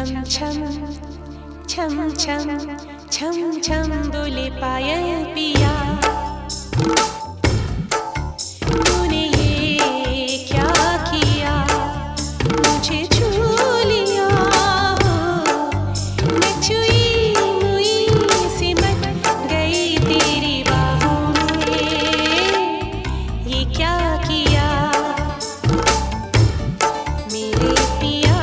छम छम छम छम छम छम बोले पायल पिया, तूने ये क्या किया, मुझे छू लिया हो, मैं छुई मुई सिमट गई तेरी बाहों में, ये क्या किया मेरे पिया,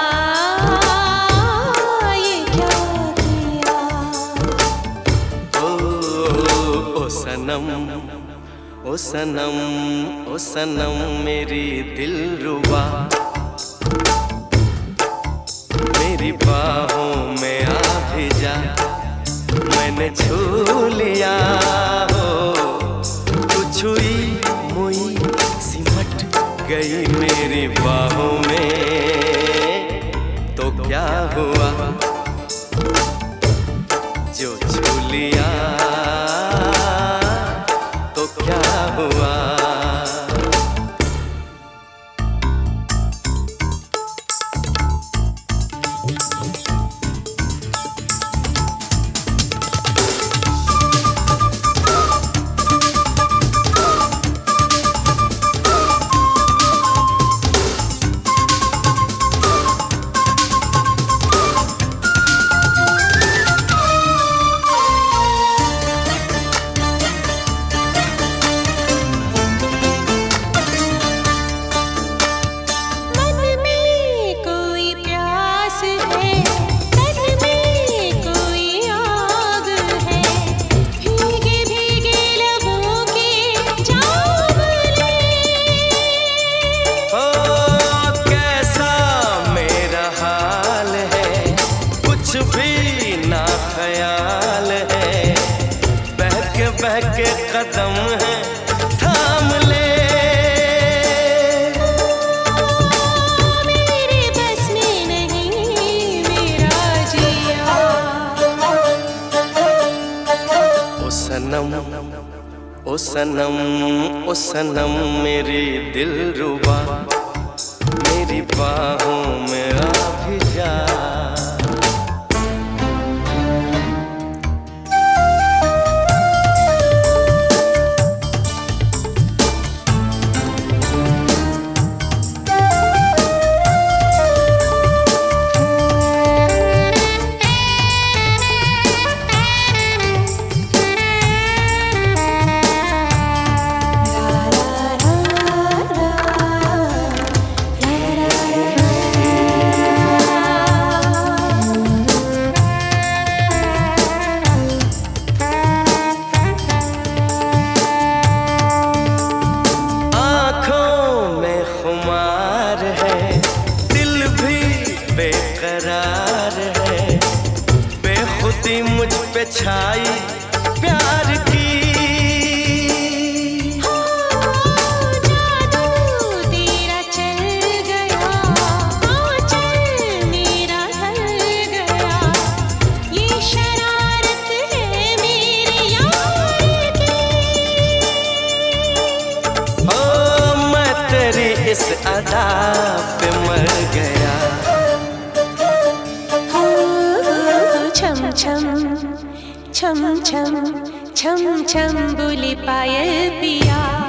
ये क्या किया। ओ सनम, ओ सनम, ओ सनम मेरी दिलरुबा, मेरी बाहों में आ भी जा, मैंने छू लिया हो, तू छुई मुई सिमट गई मेरी बाहों में, तो क्या हुआ जो छू लिया, तो क्या हुआ। ख्याल है बहके कदम है थाम ले, मेरे बस में नहीं मेरा जिया। ओ सनम, ओ सनम, ओ सनम मेरी दिलरुबा, मेरी बाहों में आ भी जा। बेकरार है बेखुदी मुझ पे छाई प्यार की, जादू तेरा चल गया, चल मेरा ढल गया, ये शरारत है मेरे यार की। ओ मैं तेरी इस अदा पे मर गया। छम छम छम छम छम बोले पायल पिया।